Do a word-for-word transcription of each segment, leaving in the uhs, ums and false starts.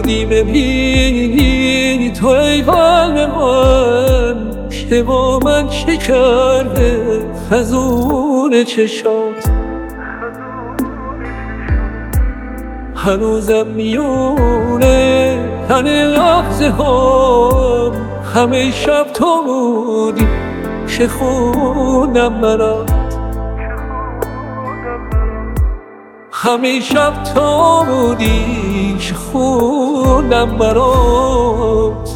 بودی ببینی تو ای قلب من که با من چه کرده خزون چشات. هنوزم میونه تن لحظه هم همه شب تو بودی که خونم برات. همه شب تو بودی که خونم برات.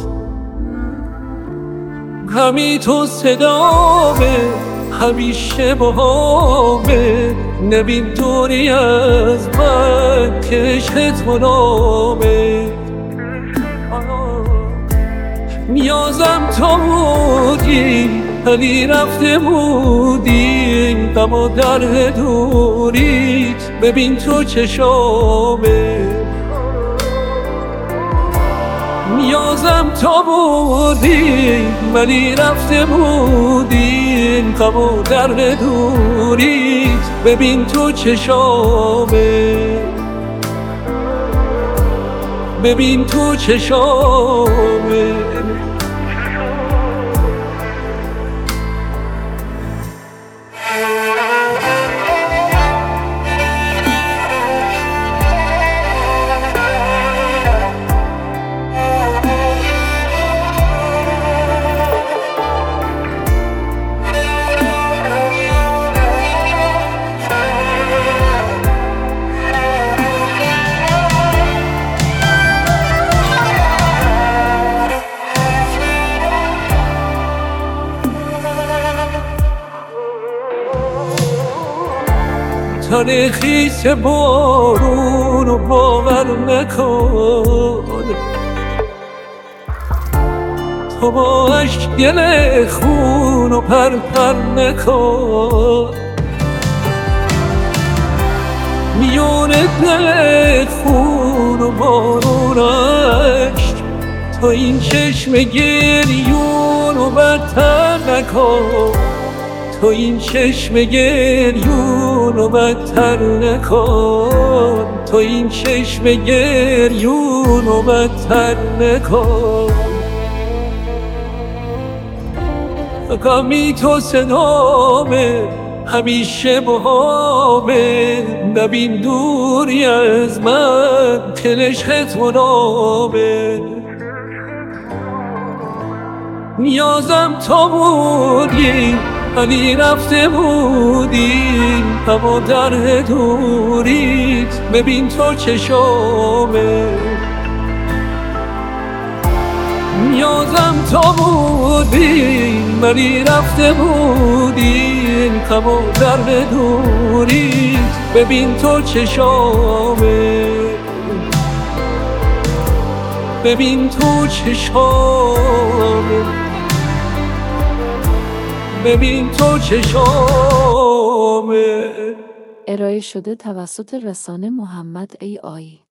همی تو صدامه همیشه باهامه، نبین دوری از من که عشق تو نامه. نیازم تو بودی ولی رفته بودی، غم در دوریت ببین تو چشامه. نیازم تو بودی ولی رفته بودی، غم در دوریت ببین تو چشامه. ببین تو چشامه. تن خیس بارون و باور نکن، تو با عشق گل خون و پر پر نکن. میون دل خون و بارون عشق تو این چشم گریون و بدتر نکن. تو این چشم گریون و بدتر نکن. تو این چشم گریون و بدتر نکن. غمی تو صدامه همیشه باهامه، نبین دوری از من که عشق تو نامه. نیازم تو بودی ولی رفته بودی، اما در دوریت ببین تو چشامه. نیازم تو بودی ولی رفته بودی، اما در دوریت ببین تو چشامه. ببین تو چشامه. ببین تو چشامه. ارائه شده توسط رسانه محمد ای آی.